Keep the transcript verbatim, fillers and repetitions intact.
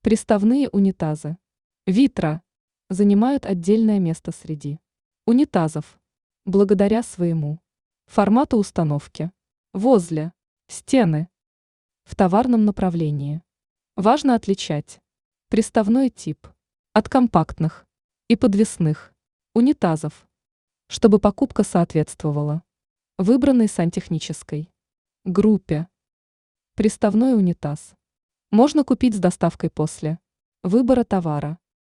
Приставные унитазы. Витра занимают отдельное место среди унитазов благодаря своему формату установки возле стены в товарном направлении. Важно отличать приставной тип от компактных и подвесных унитазов, чтобы покупка соответствовала выбранной сантехнической группе. Приставной унитаз можно купить с доставкой после выбора товара.